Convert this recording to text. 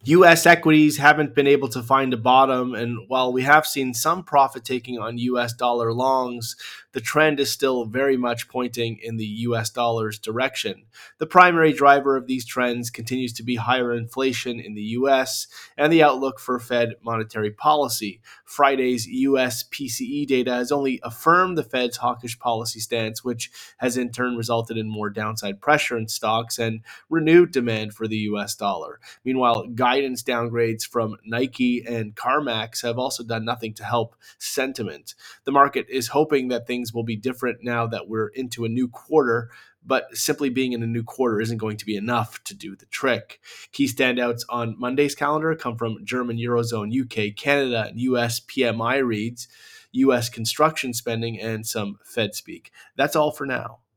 US equities haven't been able to find a bottom, and while we have seen some profit taking on US dollar longs, the trend is still very much pointing in the US dollar's direction. The primary driver of these trends continues to be higher inflation in the US and the outlook for Fed monetary policy. Friday's US PCE data has only affirmed the Fed's hawkish policy stance, which has in turn resulted in more downside pressure in stocks and renewed demand for the US dollar. Meanwhile, guidance downgrades from Nike and CarMax have also done nothing to help sentiment. The market is hoping that things will be different now that we're into a new quarter, but simply being in a new quarter isn't going to be enough to do the trick. Key standouts on Monday's calendar come from German, Eurozone, UK, Canada, and US PMI reads, US construction spending, and some Fed speak. That's all for now.